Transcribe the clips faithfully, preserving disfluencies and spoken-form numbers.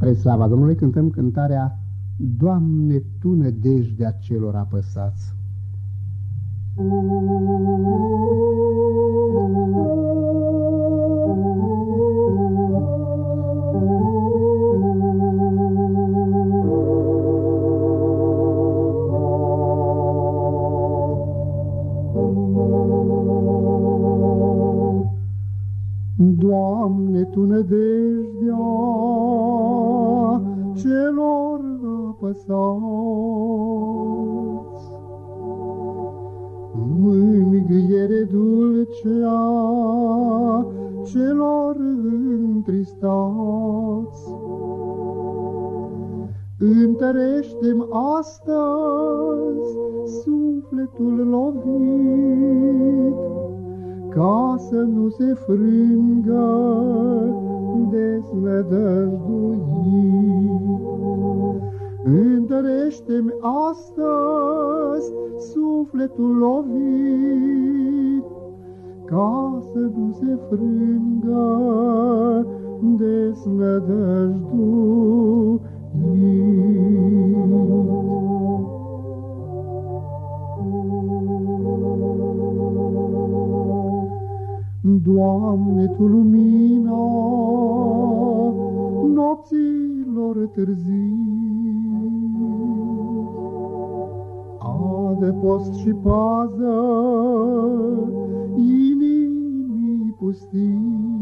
Spre slava Domnului cântăm cântarea Doamne, Tu nădejdea celor apăsați. Doamne, Tu nădejdea celor apăsați, mângâiere dulce a celor întristați. Întărește-mi astăzi sufletul lovit, ca să nu se frângă deznădăjduit. Întărește-mi astăzi sufletul lovit, ca să nu se frângă deznădăjduit. Doamne, Tu lumina nopților târzii, adăpost și pază inimii pustii,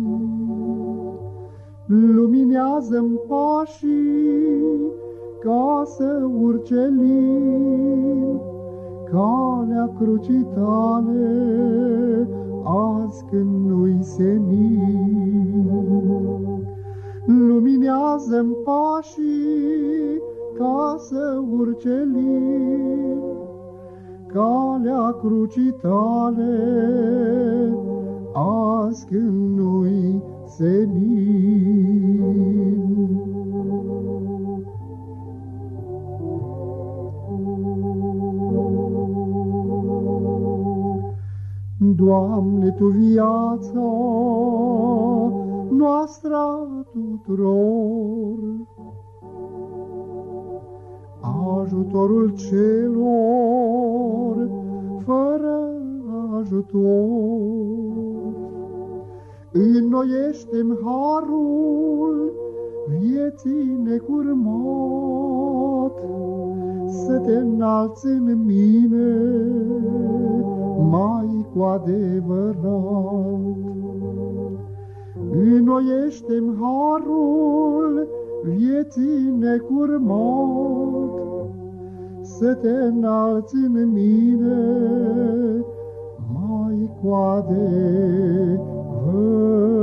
luminează-mi pașii ca să urce lin calea crucii Tale, azi când nu-i senin. Luminează-mi pașii ca să urce lin calea crucii Tale, azi când nu-i senin. Doamne, Tu viața noastră tuturor, ajutorul celor fără ajutor, înnoiește-mi harul vieții necurmat, să Te înalți în mine mai cu adevărat. Înnoiește-mi harul vieții necurmat, să Te înalți în mine mai cu adevărat.